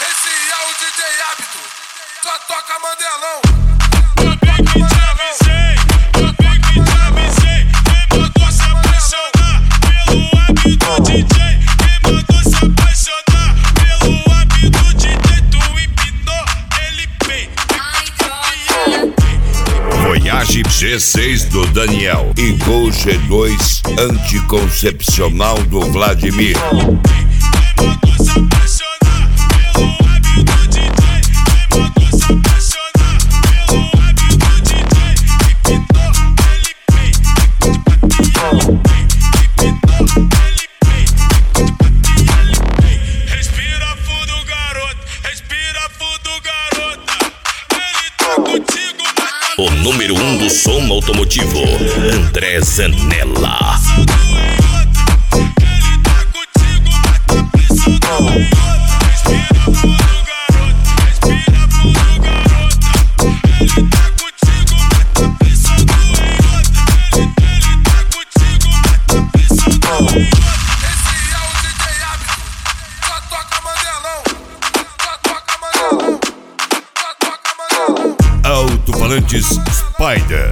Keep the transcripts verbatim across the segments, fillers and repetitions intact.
Esse é o D J Hábito, só toca Mandelão. Eu bem que te avisei, eu bem que te avisei. Quem mandou se apaixonar pelo hábito D J? Quem mandou se apaixonar pelo hábito D J? Tu empinou, ele bem. Voyage G seis do Daniel e Gol G dois anticoncepcional do Vladimir. Respira fundo, garoto, respira fundo, garota. Ele tá contigo, mas O número um do som automotivo, André Zanella. ele tá contigo, mas tá pensando em outra. Respira fundo, garoto, respira fundo, garota. Ele tá contigo, mas tá pensando em outra. Ele, ele tá contigo, mas tá pensando em outra. Esse é o D J Hábito, só toca Mandelão. Só toca Mandelão. Só toca Mandelão. Alto-falantes Spider.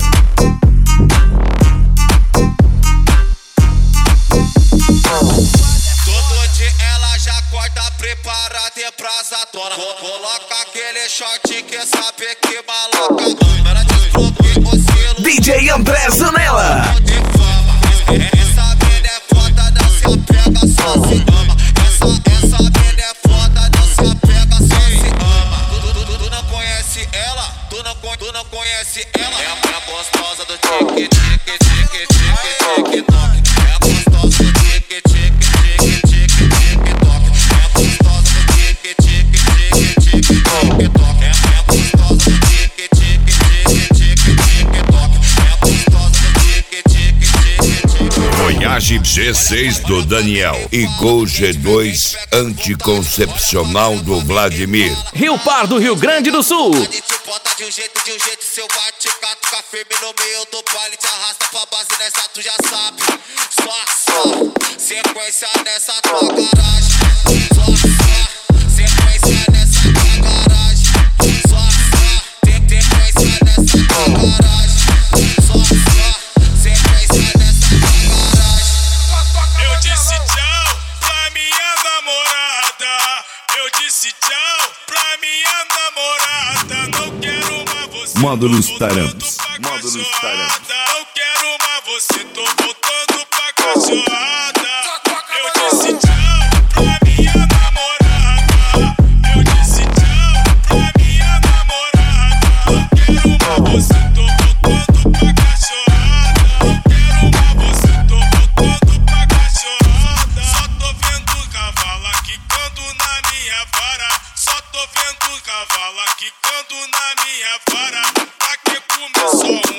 Todo dia ela já corta preparada e prazadona. Coloca aquele short que sabe que maloca. Ela desbloqueia o selo. D J André Zanella. De fama. Essa mina é foda, não se apega, só se ama. Essa, essa mina é foda, não se apega, só se ama. Tu, tu, tu, tu não conhece ela? Tu não, con- tu não conhece ela? É a, é a gostosa do tique, tique, tique, tique, tique, toque. É a gostosa do tique, tique, tique, tique, tique, toque. É a gostosa do tique, tique, tique, tique, tique, toque. É a gostosa do tique, tique, tique, tique, tique, toque. É a gostosa do tique, tique, tique, tique. Voyage G seis do Daniel e Gol G dois anticoncepcional do Vladimir. Rio Pardo, Rio Grande do Sul. A gente bota de um jeito, de um jeito, seu bate, catuca firme no meio do baile, te arrasta pra base nessa, tu já sabe. Só, só, sequência nessa tua garagem. Só, só, sequência nessa tua garagem. Só, só, tem sequência nessa tua garagem. Só, só, sequência nessa tua garagem. Só toca Eu disse Mandelão. tchau pra minha namorada. Eu disse tchau pra minha namorada. Não quero mais você. Módulos tô voltando Taramps. pra Módulos cachorrada. Taramps. Não quero mais você. Tô voltando pra cachorrada. Só toca Eu Mandelão. disse tchau pra minha namorada. Eu disse tchau pra minha namorada. Não quero mais você. Tô voltando pra cachorrada. Não quero mais você. Tô voltando pra cachorrada. Só tô vendo cavalo quicando na minha vara. Só tô vendo cavalo quicando na minha vara. Pra que começou um